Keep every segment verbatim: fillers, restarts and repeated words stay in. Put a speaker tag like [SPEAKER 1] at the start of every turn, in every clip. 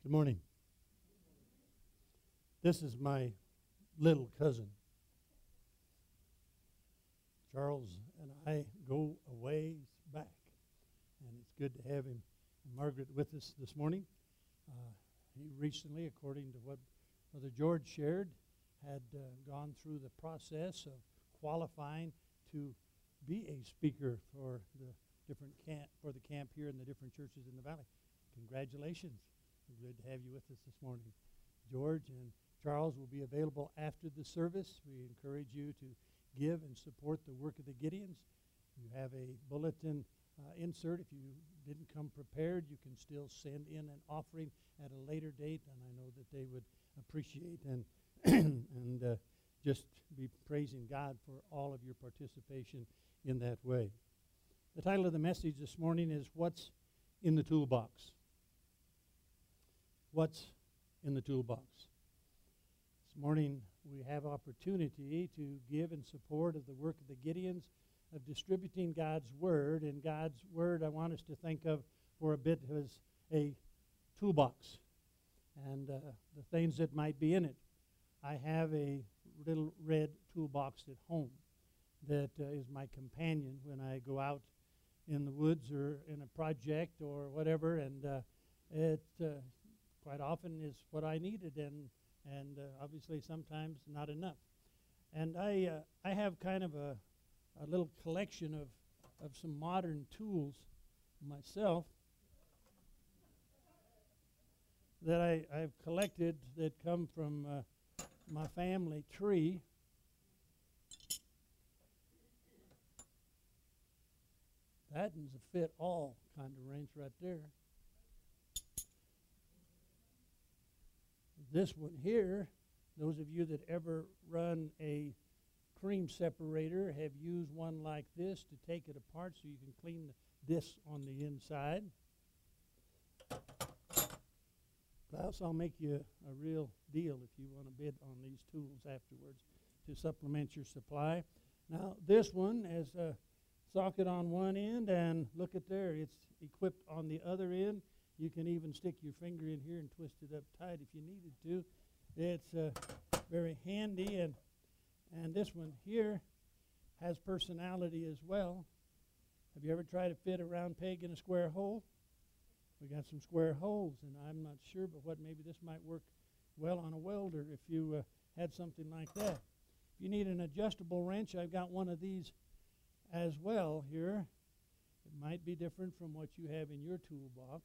[SPEAKER 1] Good morning. This is my little cousin. Charles and I go a ways back, and it's good to have him and Margaret with us this morning. Uh, he recently, according to what Brother George shared, had uh, gone through the process of qualifying to be a speaker for the different camp for the camp here in the different churches in the valley. Congratulations. Good to have you with us this morning. George and Charles will be available after the service. We encourage you to give and support the work of the Gideons. You have a bulletin uh, insert. If you didn't come prepared, you can still send in an offering at a later date, and I know that they would appreciate and and uh, just be praising God for all of your participation in that way. The title of the message this morning is What's in the Toolbox? What's in the toolbox? This morning we have opportunity to give in support of the work of the Gideons of distributing God's Word. And God's Word, I want us to think of for a bit as a toolbox and uh, the things that might be in it. I have a little red toolbox at home that uh, is my companion when I go out in the woods or in a project or whatever, and uh, it uh, quite often is what I needed, and and uh, obviously sometimes not enough. And I uh, I have kind of a a little collection of of some modern tools myself that I I've collected that come from uh, my family tree. That is a fit all kind of wrench right there. This one here, those of you that ever run a cream separator have used one like this to take it apart so you can clean this on the inside. Klaus, I'll make you a real deal if you want to bid on these tools afterwards to supplement your supply. Now, this one has a socket on one end, and look at there, it's equipped on the other end. You can even stick your finger in here and twist it up tight if you needed to. It's uh, very handy, and and this one here has personality as well. Have you ever tried to fit a round peg in a square hole? We got some square holes, and I'm not sure, but what maybe this might work well on a welder if you uh, had something like that. If you need an adjustable wrench, I've got one of these as well here. It might be different from what you have in your toolbox.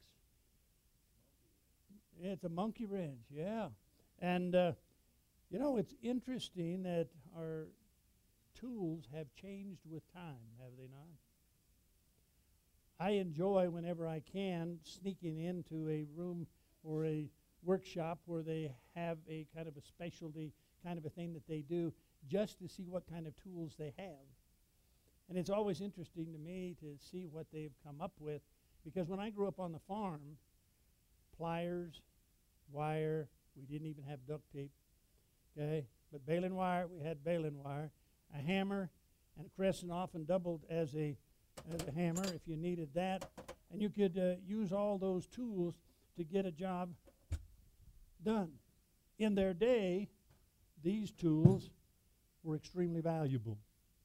[SPEAKER 1] It's a monkey wrench, yeah. And, uh, you know, it's interesting that our tools have changed with time, have they not? I enjoy, whenever I can, sneaking into a room or a workshop where they have a kind of a specialty kind of a thing that they do just to see what kind of tools they have. And it's always interesting to me to see what they've come up with, because when I grew up on the farm, pliers, wire, we didn't even have duct tape, okay? But baling wire, we had baling wire, a hammer, and a crescent often doubled as a, as a hammer if you needed that. And you could uh, use all those tools to get a job done. In their day, these tools were extremely valuable.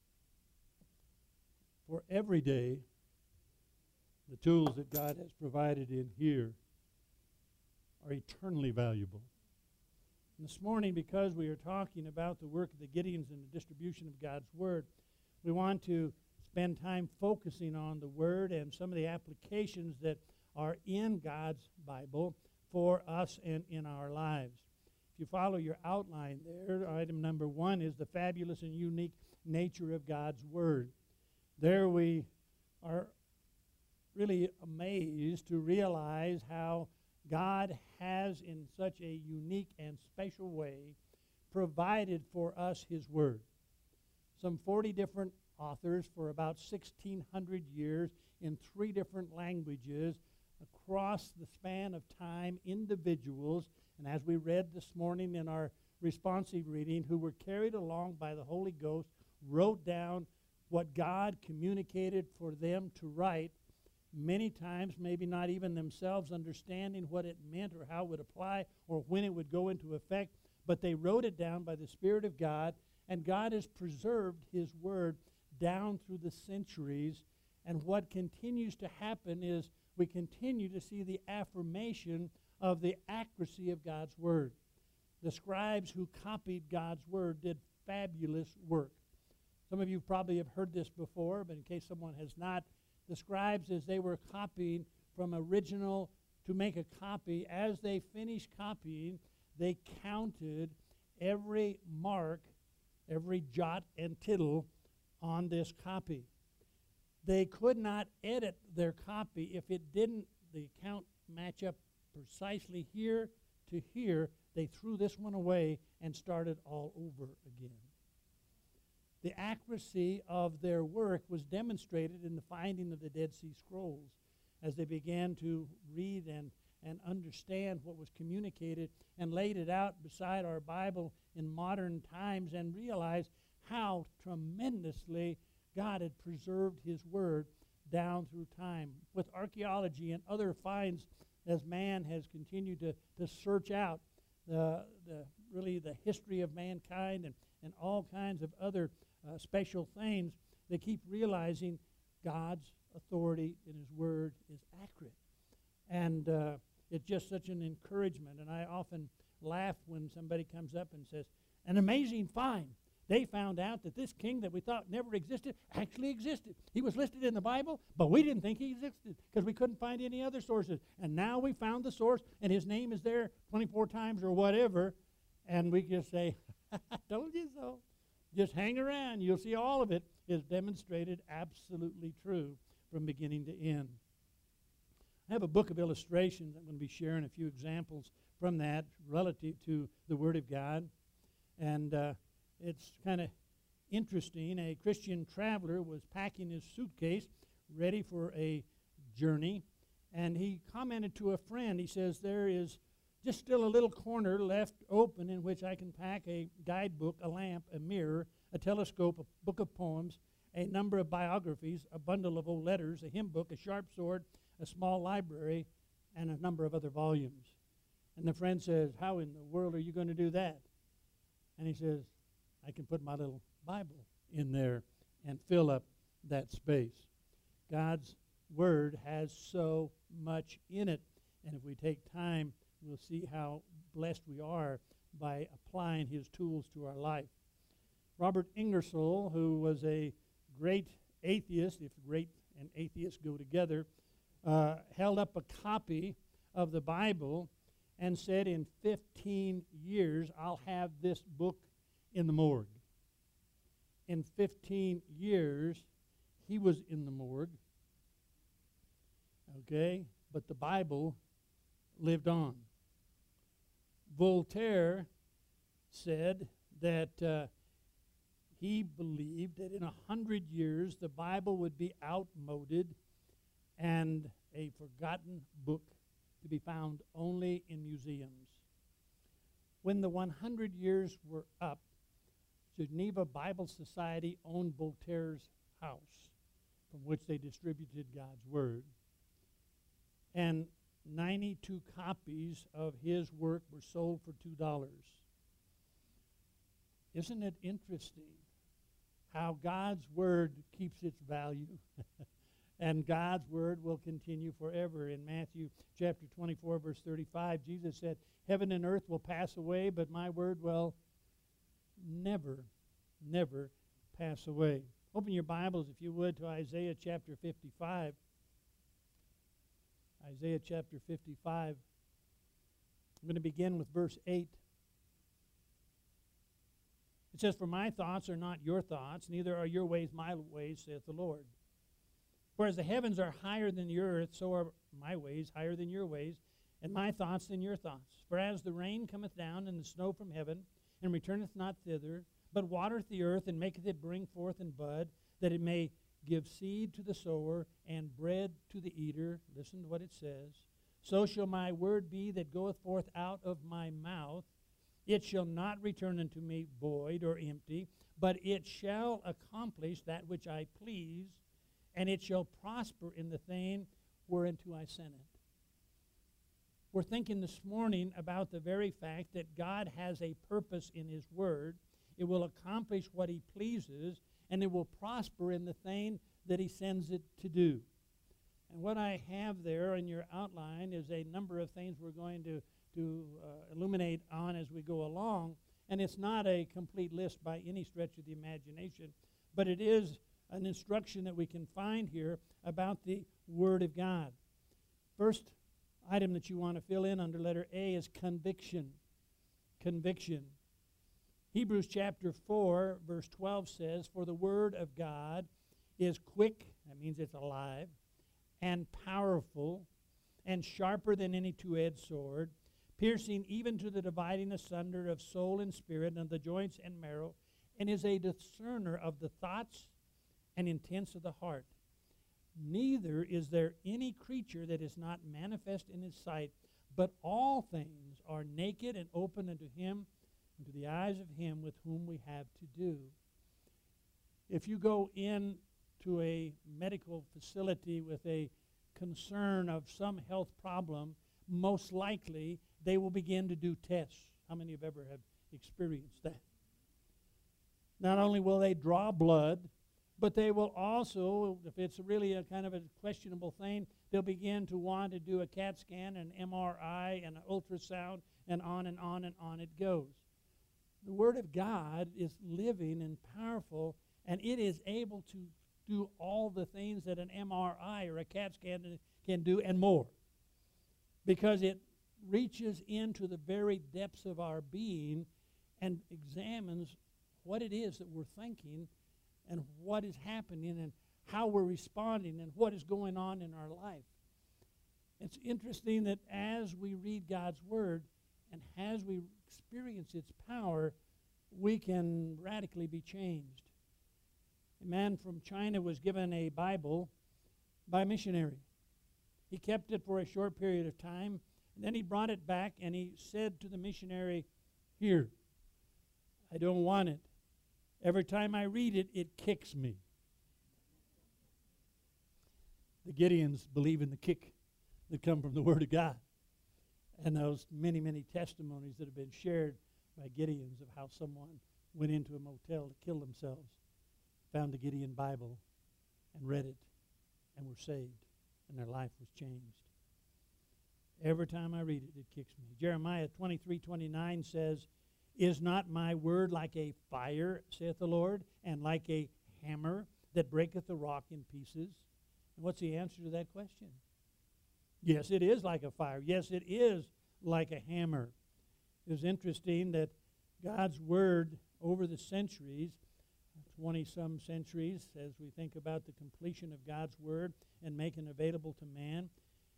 [SPEAKER 1] For every day, the tools that God has provided in here are eternally valuable. And this morning, because we are talking about the work of the Gideons and the distribution of God's Word, we want to spend time focusing on the Word and some of the applications that are in God's Bible for us and in our lives. If you follow your outline there, item number one is the fabulous and unique nature of God's Word. There we are really amazed to realize how God has, in such a unique and special way, provided for us His Word. Some forty different authors for about sixteen hundred years in three different languages across the span of time, individuals, and as we read this morning in our responsive reading, who were carried along by the Holy Ghost, wrote down what God communicated for them to write many times maybe not even themselves understanding what it meant or how it would apply or when it would go into effect, but they wrote it down by the Spirit of God, and God has preserved His Word down through the centuries. And what continues to happen is we continue to see the affirmation of the accuracy of God's Word. The scribes who copied God's Word did fabulous work. Some of you probably have heard this before, but in case someone has not, the scribes, as they were copying from original to make a copy, as they finished copying, they counted every mark, every jot and tittle on this copy. They could not edit their copy if it didn't, the count match up precisely here to here. They threw this one away and started all over again. The accuracy of their work was demonstrated in the finding of the Dead Sea Scrolls as they began to read and, and understand what was communicated and laid it out beside our Bible in modern times and realized how tremendously God had preserved His Word down through time. With archaeology and other finds, as man has continued to, to search out the, the really the history of mankind and, and all kinds of other uh, special things, they keep realizing God's authority in His Word is accurate. And uh, it's just such an encouragement. And I often laugh when somebody comes up and says, an amazing find. They found out that this king that we thought never existed actually existed. He was listed in the Bible, but we didn't think he existed because we couldn't find any other sources. And now we found the source, and his name is there twenty-four times or whatever, and we just say, I told you so. Just hang around. You'll see all of it is demonstrated absolutely true from beginning to end. I have a book of illustrations. I'm going to be sharing a few examples from that relative to the Word of God. And uh, it's kind of interesting. A Christian traveler was packing his suitcase, ready for a journey, and he commented to a friend. He says, there is just still a little corner left open in which I can pack a guidebook, a lamp, a mirror, a telescope, a book of poems, a number of biographies, a bundle of old letters, a hymn book, a sharp sword, a small library, and a number of other volumes. And the friend says, how in the world are you going to do that? And he says, I can put my little Bible in there and fill up that space. God's Word has so much in it, and if we take time, we'll see how blessed we are by applying His tools to our life. Robert Ingersoll, who was a great atheist, if great and atheist go together, uh, held up a copy of the Bible and said, in fifteen years, I'll have this book in the morgue. In fifteen years, he was in the morgue. Okay? But the Bible lived on. Voltaire said that uh, he believed that in a hundred years the Bible would be outmoded and a forgotten book to be found only in museums. When the one hundred years were up, Geneva Bible Society owned Voltaire's house from which they distributed God's Word. And ninety-two copies of his work were sold for two dollars. Isn't it interesting how God's Word keeps its value? And God's Word will continue forever. In Matthew chapter twenty-four, verse thirty-five, Jesus said, heaven and earth will pass away, but my Word will never, never pass away. Open your Bibles, if you would, to Isaiah chapter fifty-five. Isaiah chapter fifty-five. I'm going to begin with verse eight. It says, for my thoughts are not your thoughts, neither are your ways my ways, saith the Lord. For as the heavens are higher than the earth, so are my ways higher than your ways, and my thoughts than your thoughts. For as the rain cometh down and the snow from heaven, and returneth not thither, but watereth the earth, and maketh it bring forth and bud, that it may give seed to the sower, and bread to the eater. Listen to what it says. So shall my word be that goeth forth out of my mouth. It shall not return unto me void or empty, but it shall accomplish that which I please, and it shall prosper in the thing whereunto I sent it. We're thinking this morning about the very fact that God has a purpose in His Word. It will accomplish what He pleases, and it will prosper in the thing that He sends it to do. And what I have there in your outline is a number of things we're going to, to uh, illuminate on as we go along. And it's not a complete list by any stretch of the imagination, but it is an instruction that we can find here about the Word of God. First item that you want to fill in under letter A is conviction. Conviction. Hebrews chapter four, verse twelve says, "For the Word of God is quick," that means it's alive, "and powerful, and sharper than any two-edged sword, piercing even to the dividing asunder of soul and spirit, and of the joints and marrow, and is a discerner of the thoughts and intents of the heart. Neither is there any creature that is not manifest in His sight, but all things are naked and open unto Him, and to the eyes of Him with whom we have to do." If you go in to a medical facility with a concern of some health problem, most likely they will begin to do tests. How many have ever have experienced that? Not only will they draw blood, but they will also, if it's really a kind of a questionable thing, they'll begin to want to do a CAT scan, an M R I, and an ultrasound, and on and on and on it goes. The Word of God is living and powerful, and it is able to do all the things that an M R I or a CAT scan can do and more, because it reaches into the very depths of our being and examines what it is that we're thinking and what is happening and how we're responding and what is going on in our life. It's interesting that as we read God's Word and as we experience its power, we can radically be changed. A man from China was given a Bible by a missionary. He kept it for a short period of time, and then he brought it back and he said to the missionary, "Here, I don't want it. Every time I read it, it kicks me." The Gideons believe in the kick that come from the Word of God. And those many, many testimonies that have been shared by Gideons of how someone went into a motel to kill themselves, found the Gideon Bible, and read it, and were saved, and their life was changed. Every time I read it, it kicks me. Jeremiah twenty-three twenty-nine says, "Is not my word like a fire, saith the Lord, and like a hammer that breaketh the rock in pieces?" And what's the answer to that question? Yes, it is like a fire. Yes, it is like a hammer. It was interesting that God's Word over the centuries, twenty-some centuries, as we think about the completion of God's Word and making it available to man,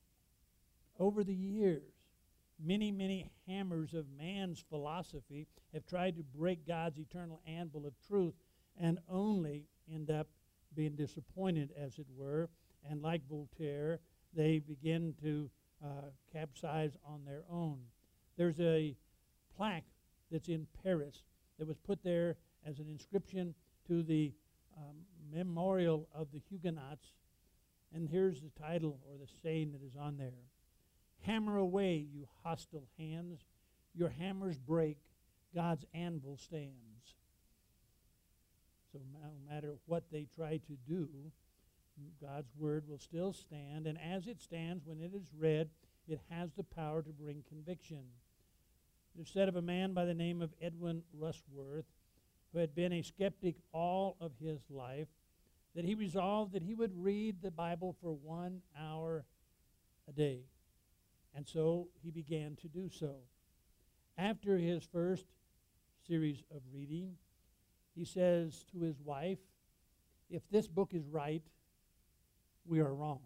[SPEAKER 1] over the years, many, many hammers of man's philosophy have tried to break God's eternal anvil of truth and only end up being disappointed, as it were. And like Voltaire, they begin to uh, capsize on their own. There's a plaque that's in Paris that was put there as an inscription to the um, memorial of the Huguenots. And here's the title or the saying that is on there. "Hammer away, you hostile hands. Your hammers break. God's anvil stands." So no matter what they try to do, God's Word will still stand. And as it stands, when it is read, it has the power to bring conviction. It is said of a man by the name of Edwin Rushworth, who had been a skeptic all of his life, that he resolved that he would read the Bible for one hour a day. And so he began to do so. After his first series of reading, he says to his wife, "If this book is right, we are wrong."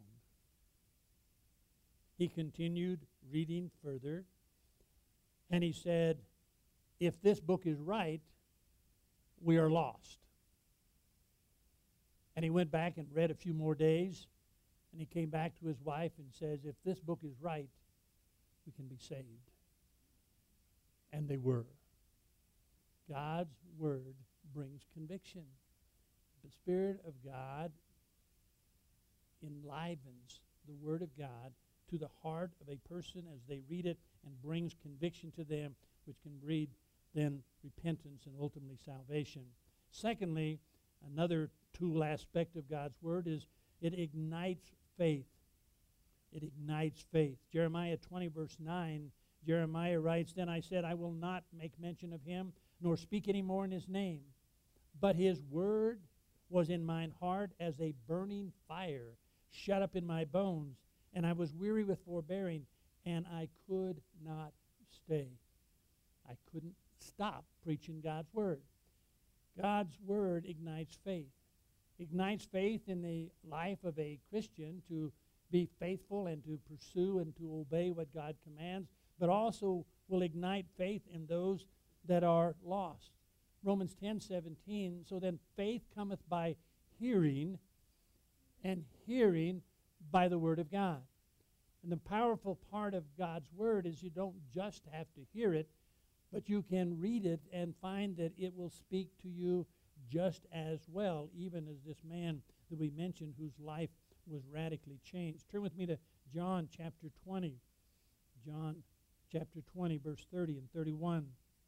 [SPEAKER 1] He continued reading further, and he said, "If this book is right, we are lost." And he went back and read a few more days, and he came back to his wife and says, "If this book is right, we can be saved." And they were. God's Word brings conviction. The Spirit of God enlivens the Word of God to the heart of a person as they read it and brings conviction to them, which can breed then repentance and ultimately salvation. Secondly, another tool aspect of God's Word is it ignites faith. It ignites faith. Jeremiah twenty, verse nine, Jeremiah writes, "Then I said, I will not make mention of him, nor speak any more in his name. But his word was in mine heart as a burning fire, shut up in my bones. And I was weary with forbearing, and I could not stay." I couldn't stop preaching God's Word. God's Word ignites faith. Ignites faith in the life of a Christian to be faithful and to pursue and to obey what God commands, but also will ignite faith in those that are lost. Romans ten seventeen, "So then faith cometh by hearing, and hearing by the Word of God." And the powerful part of God's Word is you don't just have to hear it, but you can read it and find that it will speak to you just as well, even as this man that we mentioned whose life was radically changed. Turn with me to John chapter twenty. John chapter twenty, verse thirty and thirty-one.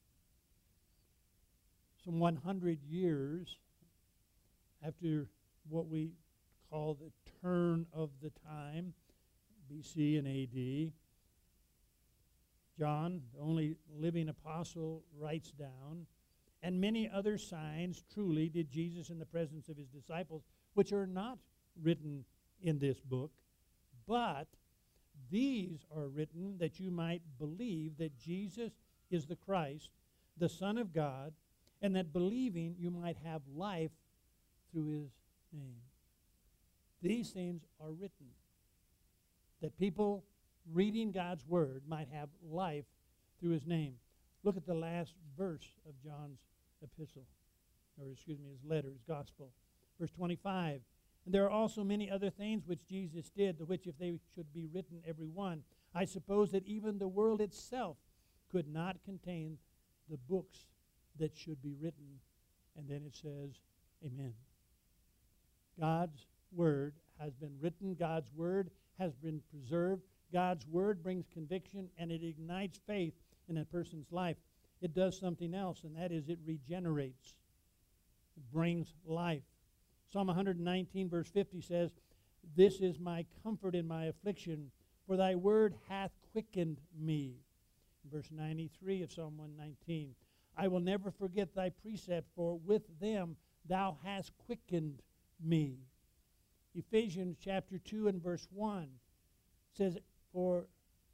[SPEAKER 1] Some one hundred years after what we call the turn of the time, B C and A D, John, the only living apostle, writes down, "And many other signs truly did Jesus in the presence of his disciples, which are not written in this book, but these are written that you might believe that Jesus is the Christ, the Son of God, and that believing you might have life through his name." These things are written that people reading God's Word might have life through his name. Look at the last verse of John's epistle, or excuse me, his letter, his gospel. Verse twenty-five, "And there are also many other things which Jesus did, the which if they should be written every one, I suppose that even the world itself could not contain the books that should be written." And then it says, amen. God's Word has been written. God's Word has been preserved. God's Word brings conviction, and it ignites faith in a person's life. It does something else, and that is it regenerates. It brings life. Psalm one nineteen, verse fifty says, "This is my comfort in my affliction, for thy word hath quickened me." Verse ninety-three of Psalm one nineteen, "I will never forget thy precepts, for with them thou hast quickened me." Ephesians chapter two and verse one says, "For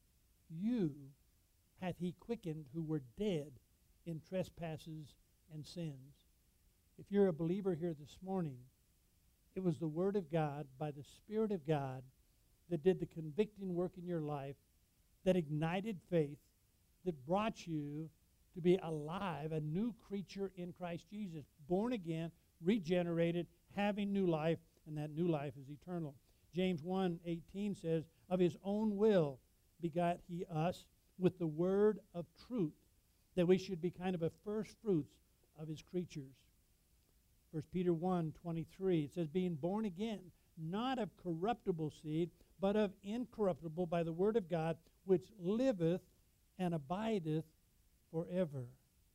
[SPEAKER 1] you hath he quickened who were dead in trespasses and sins." If you're a believer here this morning, it was the Word of God, by the Spirit of God, that did the convicting work in your life, that ignited faith, that brought you to be alive, a new creature in Christ Jesus, born again, regenerated, having new life, and that new life is eternal. James one eighteen says, "Of his own will begot he us with the word of truth, that we should be kind of a first fruits of his creatures." First Peter one twenty-three, it says, "Being born again, not of corruptible seed, but of incorruptible by the word of God, which liveth and abideth forever."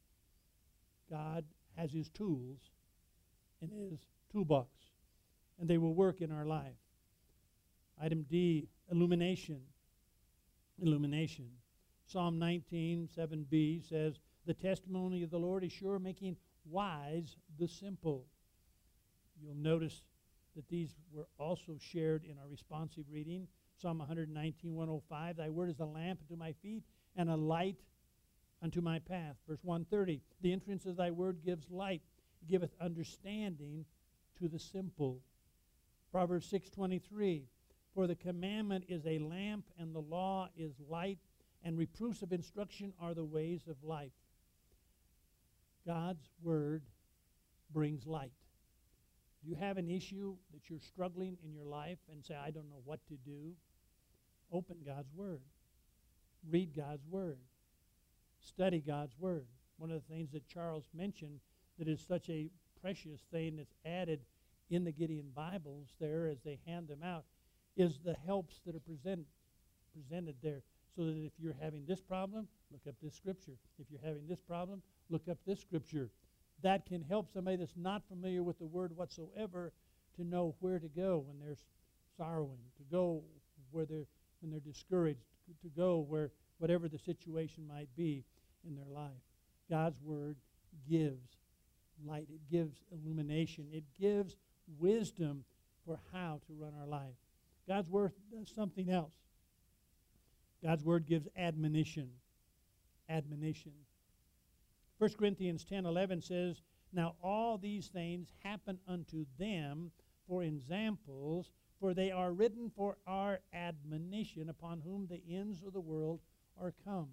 [SPEAKER 1] God has his tools in his toolbox, and they will work in our life. Item D, illumination. Illumination. Psalm nineteen, seven b says, "The testimony of the Lord is sure, making wise the simple." You'll notice that these were also shared in our responsive reading. Psalm one nineteen, one oh five, "Thy word is a lamp unto my feet and a light unto my path." Verse one thirty, "The entrance of thy word gives light, it giveth understanding to the simple." Proverbs six twenty-three, "For the commandment is a lamp, and the law is light, and reproofs of instruction are the ways of life." God's word brings light. Do you have an issue that you're struggling in your life and say, "I don't know what to do"? Open God's word. Read God's word. Study God's word. One of the things that Charles mentioned that is such a precious thing that's added in the Gideon Bibles there as they hand them out is the helps that are present, presented there. So that if you're having this problem, look up this scripture. If you're having this problem, look up this scripture. That can help somebody that's not familiar with the word whatsoever to know where to go when they're sorrowing, to go where they're when they're discouraged, to go where whatever the situation might be in their life. God's word gives light. It gives illumination. It gives wisdom for how to run our life. God's word does something else. God's word gives admonition. Admonition. First Corinthians ten eleven says, "Now all these things happen unto them for examples, for they are written for our admonition, upon whom the ends of the world are come."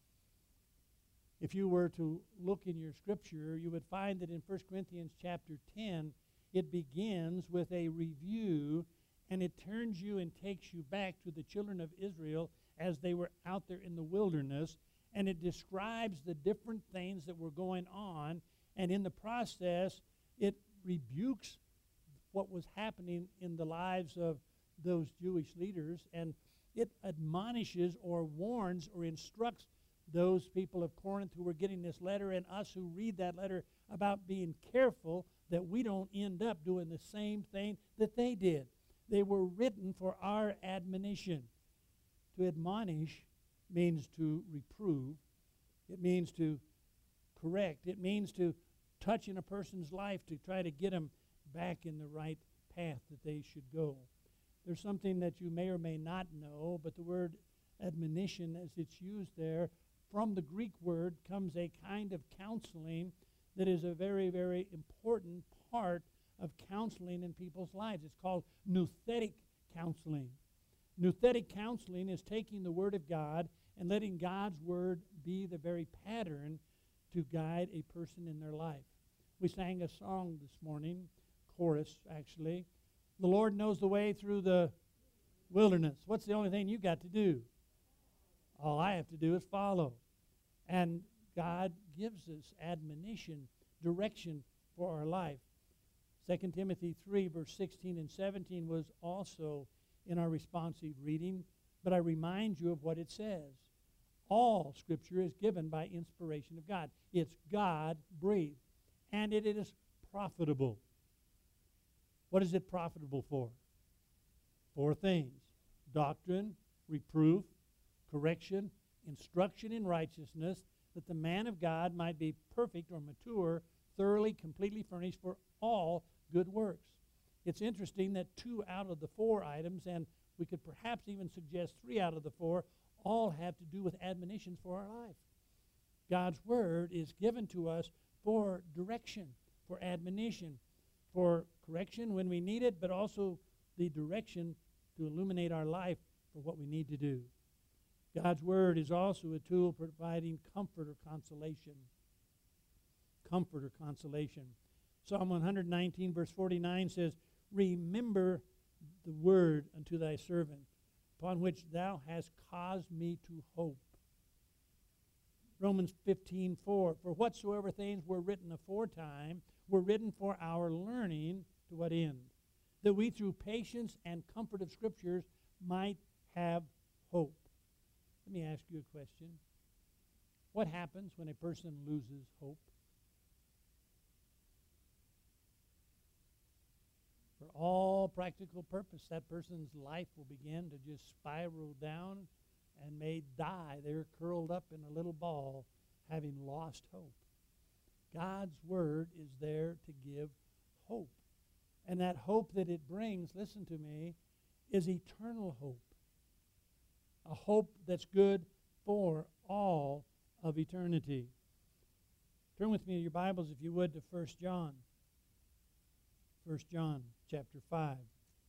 [SPEAKER 1] If you were to look in your scripture, you would find that in First Corinthians chapter ten, it begins with a review, and it turns you and takes you back to the children of Israel as they were out there in the wilderness, and it describes the different things that were going on, and in the process, it rebukes what was happening in the lives of those Jewish leaders, and it admonishes or warns or instructs those people of Corinth who were getting this letter and us who read that letter about being careful that we don't end up doing the same thing that they did. They were written for our admonition. To admonish means to reprove. It means to correct. It means to touch in a person's life to try to get them back in the right path that they should go. There's something that you may or may not know, but the word admonition, as it's used there, from the Greek word comes a kind of counseling that is a very, very important part of counseling in people's lives. It's called nouthetic counseling. Nouthetic counseling is taking the Word of God and letting God's Word be the very pattern to guide a person in their life. We sang a song this morning, chorus actually. The Lord knows the way through the wilderness. What's the only thing you got to do? All I have to do is follow. And God gives us admonition, direction for our life. Second Timothy three, verse sixteen and seventeen was also in our responsive reading, but I remind you of what it says. All Scripture is given by inspiration of God. It's God-breathed, and it is profitable. What is it profitable for? Four things: doctrine, reproof, correction, instruction in righteousness, that the man of God might be perfect or mature, thoroughly, completely furnished for all good works. It's interesting that two out of the four items, and we could perhaps even suggest three out of the four, all have to do with admonitions for our life. God's Word is given to us for direction, for admonition, for correction when we need it, but also the direction to illuminate our life for what we need to do. God's Word is also a tool providing comfort or consolation. Comfort or consolation. Psalm one nineteen, verse forty-nine says, "Remember the word unto thy servant, upon which thou hast caused me to hope." Romans fifteen, four, "For whatsoever things were written aforetime were written for our learning," to what end? "That we through patience and comfort of Scriptures might have hope." Let me ask you a question. What happens when a person loses hope? For all practical purpose, that person's life will begin to just spiral down and may die there curled up in a little ball, having lost hope. God's Word is there to give hope. And that hope that it brings, listen to me, is eternal hope. A hope that's good for all of eternity. Turn with me in your Bibles, if you would, to First John. First John chapter five.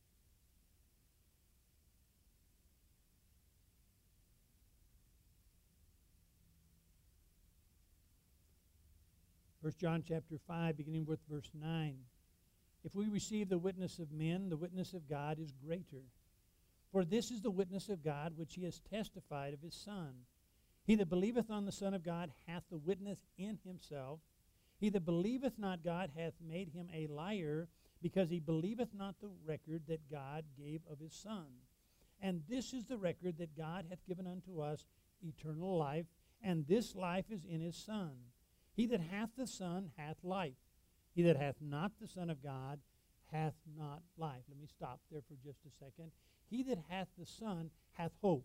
[SPEAKER 1] First John chapter five, beginning with verse nine. "If we receive the witness of men, the witness of God is greater. For this is the witness of God which he has testified of his Son. He that believeth on the Son of God hath the witness in himself. He that believeth not God hath made him a liar, because he believeth not the record that God gave of his Son. And this is the record that God hath given unto us, eternal life, and this life is in his Son. He that hath the Son hath life. He that hath not the Son of God hath not life. Let me stop there for just a second. He that hath the Son hath hope.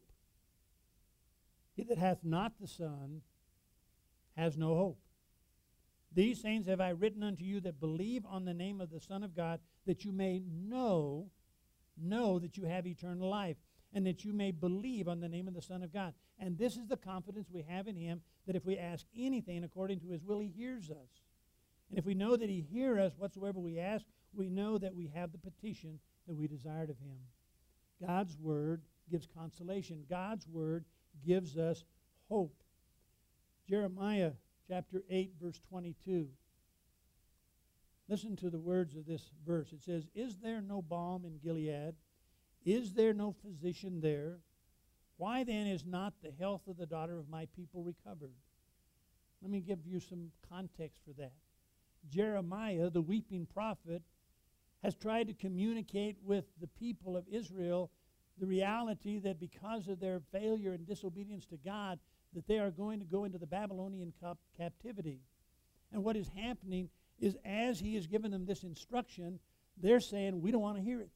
[SPEAKER 1] He that hath not the Son has no hope. These things have I written unto you that believe on the name of the Son of God, that you may know, know that you have eternal life, and that you may believe on the name of the Son of God. And this is the confidence we have in him, that if we ask anything according to his will, he hears us. And if we know that he hears us whatsoever we ask, we know that we have the petition that we desired of him. God's word gives consolation. God's word gives us hope. Jeremiah chapter eight, verse twenty-two. Listen to the words of this verse. It says, Is there no balm in Gilead? Is there no physician there? Why then is not the health of the daughter of my people recovered? Let me give you some context for that. Jeremiah, the weeping prophet, has tried to communicate with the people of Israel the reality that because of their failure and disobedience to God, that they are going to go into the Babylonian cap- captivity. And what is happening is, as he has given them this instruction, they're saying, we don't want to hear it.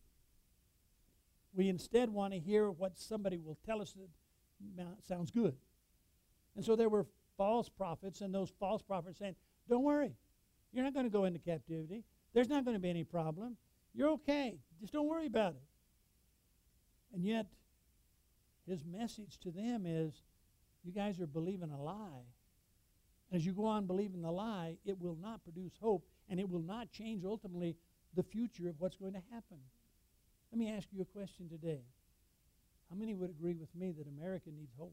[SPEAKER 1] We instead want to hear what somebody will tell us that sounds good. And so there were false prophets, and those false prophets saying, don't worry, you're not going to go into captivity. There's not going to be any problem. You're okay. Just don't worry about it. And yet, his message to them is, you guys are believing a lie. As you go on believing the lie, it will not produce hope, and it will not change ultimately the future of what's going to happen. Let me ask you a question today. How many would agree with me that America needs hope?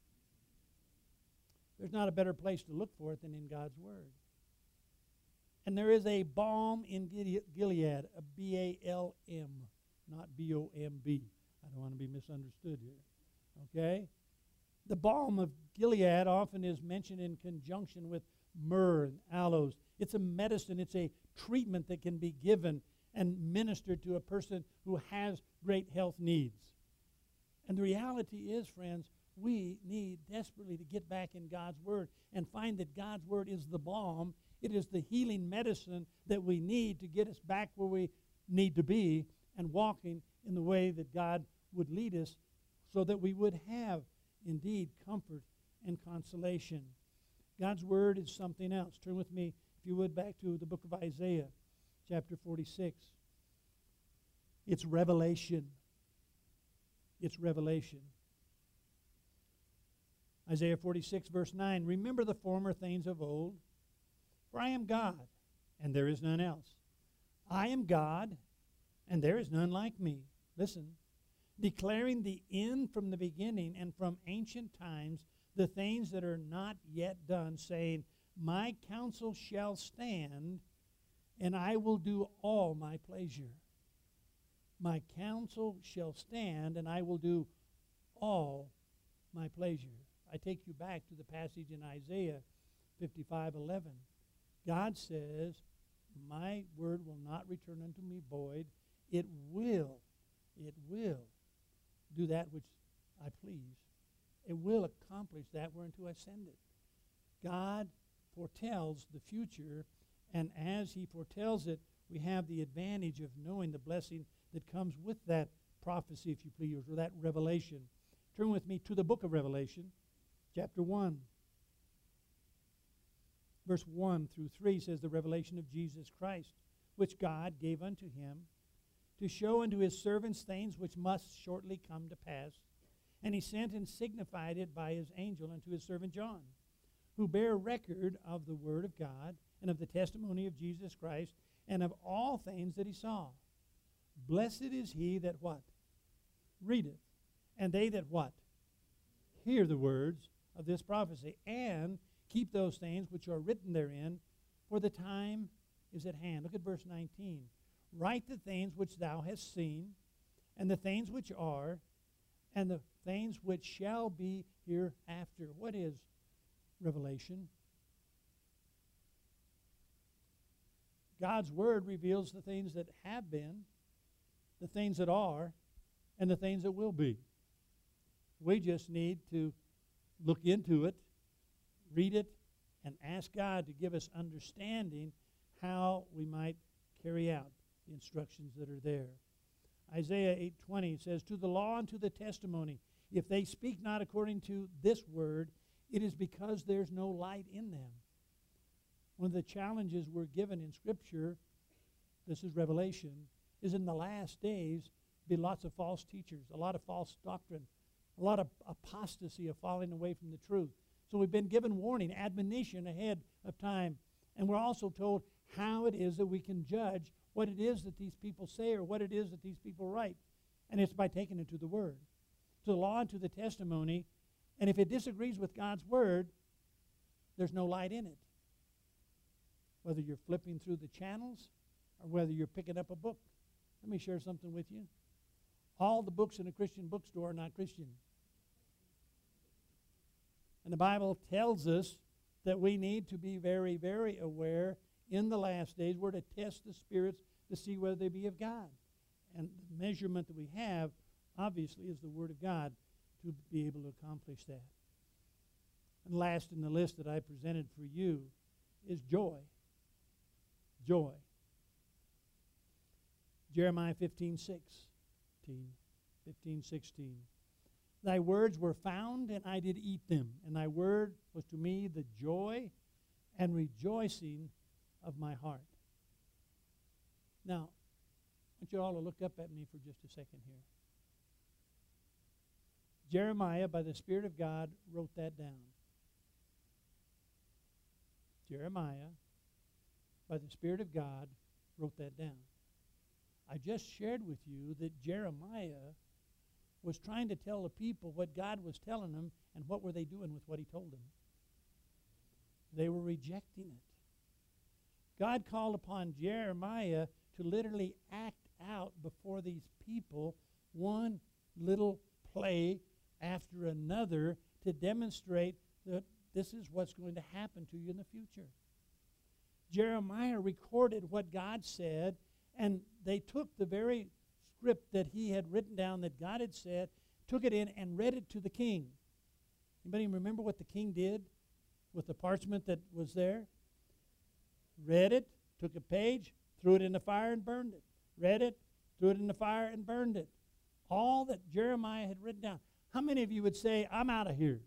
[SPEAKER 1] There's not a better place to look for it than in God's Word. And there is a balm in Gilead, a B A L M, not B O M B. I don't want to be misunderstood here. Okay? The balm of Gilead often is mentioned in conjunction with myrrh and aloes. It's a medicine. It's a treatment that can be given and ministered to a person who has great health needs. And the reality is, friends, we need desperately to get back in God's Word and find that God's Word is the balm. It is the healing medicine that we need to get us back where we need to be and walking in the way that God would lead us, so that we would have, indeed, comfort and consolation. God's Word is something else. Turn with me, if you would, back to the book of Isaiah, chapter forty-six. It's revelation. It's revelation. Isaiah forty-six, verse nine, Remember the former things of old, for I am God, and there is none else. I am God, and there is none like me. Listen. Declaring the end from the beginning, and from ancient times the things that are not yet done, saying, My counsel shall stand, and I will do all my pleasure. My counsel shall stand, and I will do all my pleasure. I take you back to the passage in Isaiah fifty-five eleven. God says, My word will not return unto me void. It will, it will do that which I please. It will accomplish that whereunto I send it. God foretells the future, and as he foretells it, we have the advantage of knowing the blessing that comes with that prophecy, if you please, or that revelation. Turn with me to the book of Revelation, chapter one. Verse one through three says, The revelation of Jesus Christ, which God gave unto him, to show unto his servants things which must shortly come to pass. And he sent and signified it by his angel unto his servant John, who bare record of the word of God, and of the testimony of Jesus Christ, and of all things that he saw. Blessed is he that what? Readeth. And they that what? Hear the words of this prophecy, and keep those things which are written therein, for the time is at hand. Look at verse nineteen. Write the things which thou hast seen, and the things which are, and the things which shall be hereafter. What is revelation? God's Word reveals the things that have been, the things that are, and the things that will be. We just need to look into it, read it, and ask God to give us understanding how we might carry out the instructions that are there. Isaiah eight twenty says, "To the law and to the testimony, if they speak not according to this word, it is because there's no light in them." One of the challenges we're given in Scripture, this is Revelation, is in the last days be lots of false teachers, a lot of false doctrine, a lot of apostasy of falling away from the truth. So we've been given warning, admonition ahead of time. And we're also told how it is that we can judge what it is that these people say or what it is that these people write. And it's by taking it to the Word, to the law and to the testimony. And if it disagrees with God's Word, there's no light in it. Whether you're flipping through the channels or whether you're picking up a book. Let me share something with you. All the books in a Christian bookstore are not Christian. And the Bible tells us that we need to be very, very aware in the last days. We're to test the spirits to see whether they be of God. And the measurement that we have, obviously, is the Word of God to be able to accomplish that. And last in the list that I presented for you is joy. Joy. Jeremiah fifteen sixteen. fifteen sixteen. Thy words were found, and I did eat them, and thy word was to me the joy and rejoicing of my heart. Now, I want you all to look up at me for just a second here. Jeremiah, by the Spirit of God, wrote that down. Jeremiah, by the Spirit of God, wrote that down. I just shared with you that Jeremiah was trying to tell the people what God was telling them, and what were they doing with what he told them? They were rejecting it. God called upon Jeremiah to literally act out before these people one little play after another to demonstrate that this is what's going to happen to you in the future. Jeremiah recorded what God said, and they took the very script that he had written down that God had said, took it in and read it to the king. Anybody remember what the king did with the parchment that was there? Read it, took a page, threw it in the fire and burned it. Read it, threw it in the fire and burned it. All that Jeremiah had written down. How many of you would say, I'm out of here?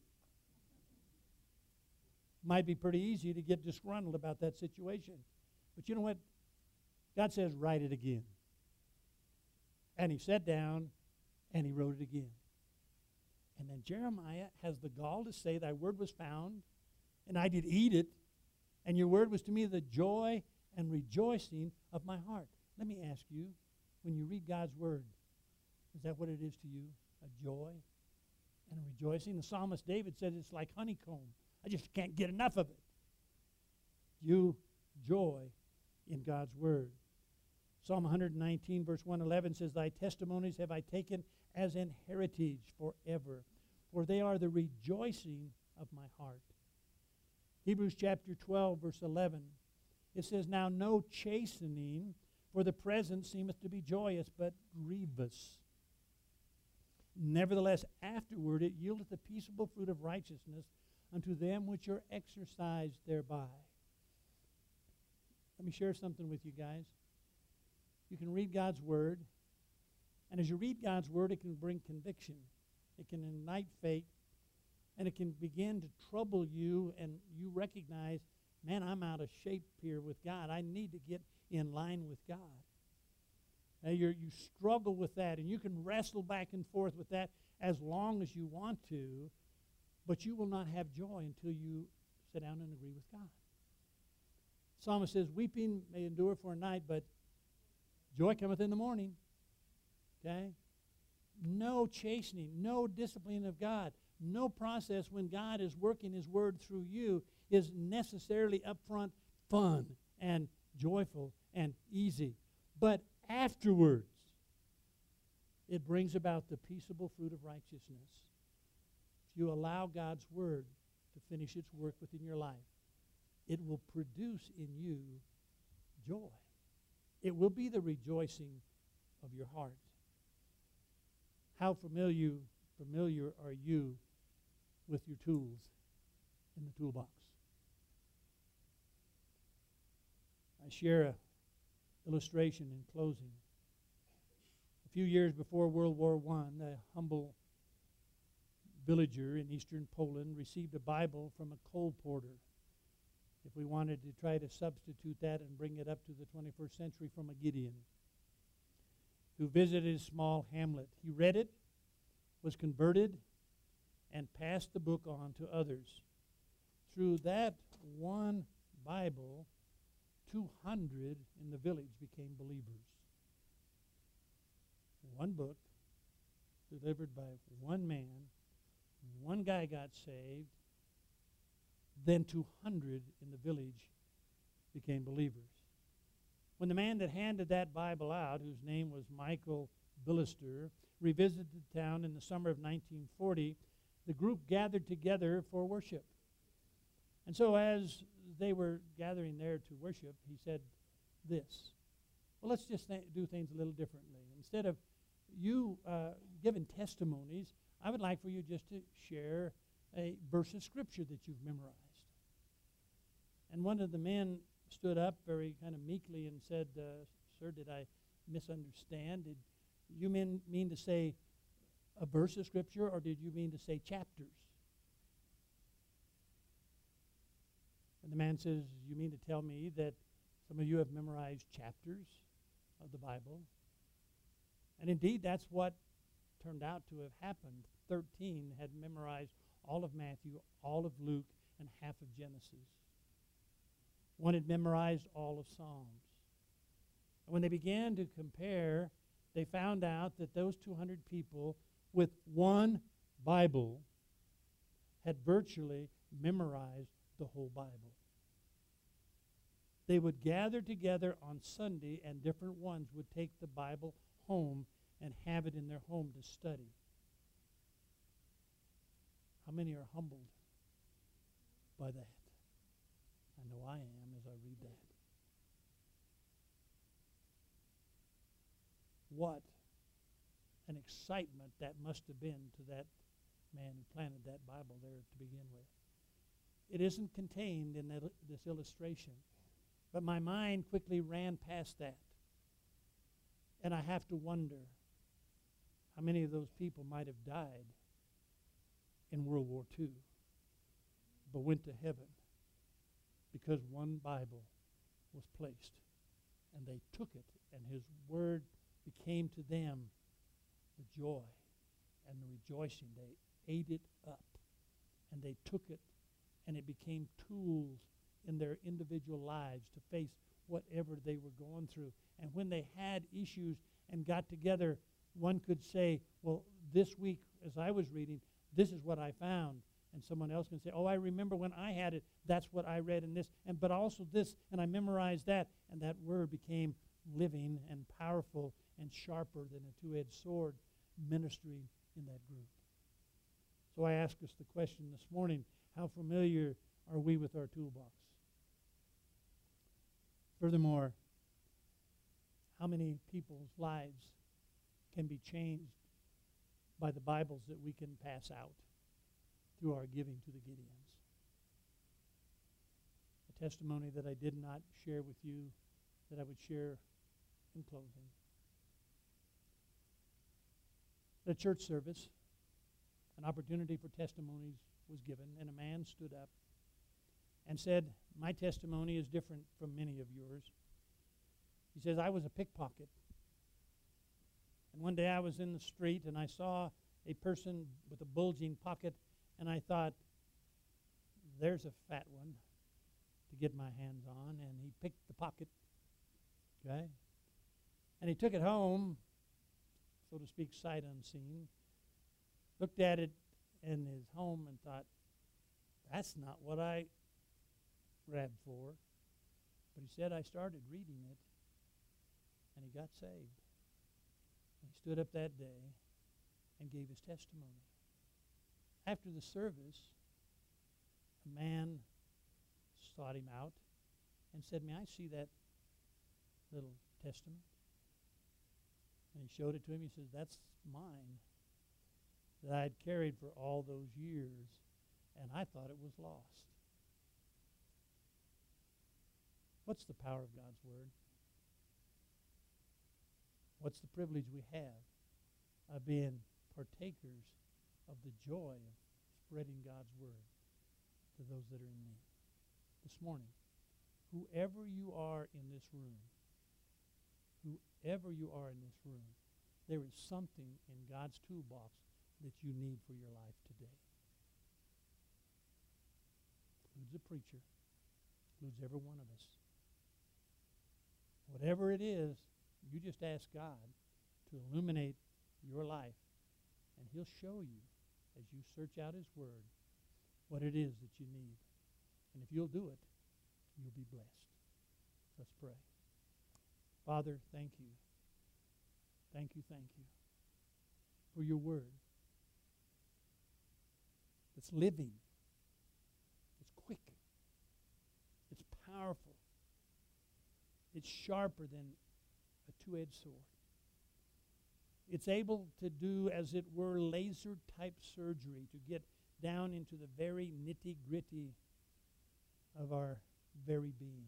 [SPEAKER 1] Might be pretty easy to get disgruntled about that situation. But you know what? God says, write it again. And he sat down and he wrote it again. And then Jeremiah has the gall to say, thy word was found, and I did eat it, and your word was to me the joy and rejoicing of my heart. Let me ask you, when you read God's word, is that what it is to you? A joy and a rejoicing? The psalmist David said it's like honeycomb. I just can't get enough of it. You joy in God's word. Psalm one nineteen, verse one eleven says, thy testimonies have I taken as an heritage forever, for they are the rejoicing of my heart. Hebrews chapter twelve, verse eleven, it says, now no chastening for the present seemeth to be joyous, but grievous. Nevertheless, afterward it yieldeth the peaceable fruit of righteousness unto them which are exercised thereby. Let me share something with you guys. You can read God's word, and as you read God's word, it can bring conviction. It can ignite faith, and it can begin to trouble you, and you recognize, man, I'm out of shape here with God. I need to get in line with God. Now you're, you struggle with that, and you can wrestle back and forth with that as long as you want to, but you will not have joy until you sit down and agree with God. Psalmist says, weeping may endure for a night, but joy cometh in the morning. Okay? No chastening, no discipline of God, no process when God is working his word through you is necessarily upfront fun and joyful and easy. But afterwards, it brings about the peaceable fruit of righteousness. If you allow God's word to finish its work within your life, it will produce in you joy. It will be the rejoicing of your heart. How familiar, familiar are you with your tools in the toolbox? I share an illustration in closing. A few years before World War One, a humble villager in eastern Poland received a Bible from a coal porter. If we wanted to try to substitute that and bring it up to the twenty-first century, from a Gideon, who visited a small hamlet. He read it, was converted, and passed the book on to others. Through that one Bible, two hundred in the village became believers. One book, delivered by one man, one guy got saved, then two hundred in the village became believers. When the man that handed that Bible out, whose name was Michael Billister, revisited the town in the summer of nineteen forty, the group gathered together for worship. And so as they were gathering there to worship, he said this: well, let's just th- do things a little differently. Instead of you uh, giving testimonies, I would like for you just to share a verse of Scripture that you've memorized. And one of the men stood up very kind of meekly and said, uh, sir, did I misunderstand? Did you mean, mean to say a verse of Scripture, or did you mean to say chapters? And the man says, you mean to tell me that some of you have memorized chapters of the Bible? And indeed, that's what turned out to have happened. Thirteen had memorized all of Matthew, all of Luke, and half of Genesis. One had memorized all of Psalms. And when they began to compare, they found out that those two hundred people with one Bible had virtually memorized the whole Bible. They would gather together on Sunday, and different ones would take the Bible home and have it in their home to study. How many are humbled by that? I know I am as I read that. What an excitement that must have been to that man who planted that Bible there to begin with. It isn't contained in that, this illustration, but my mind quickly ran past that. And I have to wonder how many of those people might have died in World War Two, but went to heaven because one Bible was placed, and they took it, and his word became to them the joy and the rejoicing. They ate it up, and they took it, and it became tools in their individual lives to face whatever they were going through. And when they had issues and got together, one could say, well, this week, as I was reading, this is what I found. And someone else can say, oh, I remember when I had it, that's what I read in this, and but also this, and I memorized that. And that word became living and powerful and sharper than a two-edged sword ministry in that group. So I ask us the question this morning, how familiar are we with our toolbox? Furthermore, how many people's lives can be changed by the Bibles that we can pass out through our giving to the Gideons? A testimony that I did not share with you that I would share in closing. At a church service, an opportunity for testimonies was given, and a man stood up and said, my testimony is different from many of yours. He says, I was a pickpocket. And one day I was in the street and I saw a person with a bulging pocket, and I thought, there's a fat one to get my hands on. And he picked the pocket, okay? And he took it home, so to speak, sight unseen, looked at it in his home and thought, that's not what I grabbed for. But he said, I started reading it, and he got saved. He stood up that day and gave his testimony. After the service, a man sought him out and said, may I see that little testament? And he showed it to him. He says, that's mine. that I had carried for all those years, and I thought it was lost. What's the power of God's Word? What's the privilege we have of being partakers of the joy of spreading God's Word to those that are in need? This morning, whoever you are in this room, whoever you are in this room, there is something in God's toolbox that you need for your life today. Includes a preacher, includes every one of us. Whatever it is, you just ask God to illuminate your life, and He'll show you, as you search out His Word, what it is that you need. And if you'll do it, you'll be blessed. Let's pray. Father, thank you. Thank you, thank you for your Word. It's living. It's quick. It's powerful. It's sharper than a two-edged sword. It's able to do, as it were, laser-type surgery to get down into the very nitty-gritty of our very being.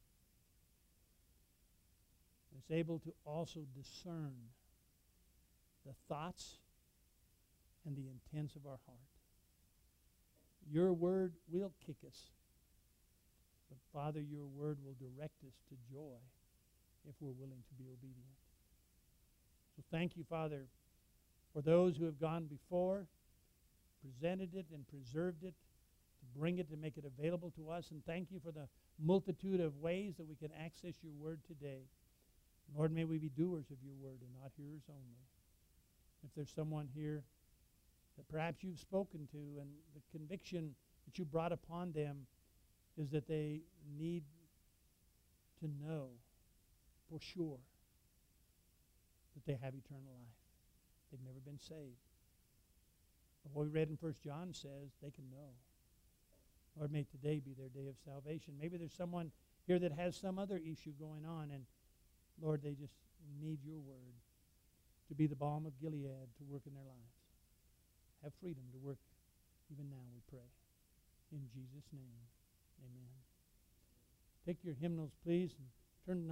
[SPEAKER 1] It's able to also discern the thoughts and the intents of our heart. Your word will kick us. But Father, your word will direct us to joy if we're willing to be obedient. So thank you, Father, for those who have gone before, presented it and preserved it, to bring it, to make it available to us. And thank you for the multitude of ways that we can access your word today. Lord, may we be doers of your word and not hearers only. If there's someone here that perhaps you've spoken to and the conviction that you brought upon them is that they need to know for sure that they have eternal life. They've never been saved. But what we read in First John says they can know. Lord, may today be their day of salvation. Maybe there's someone here that has some other issue going on, and Lord, they just need your word to be the balm of Gilead to work in their lives. Have freedom to work even now, we pray. In Jesus' name, amen. Take your hymnals, please, and turn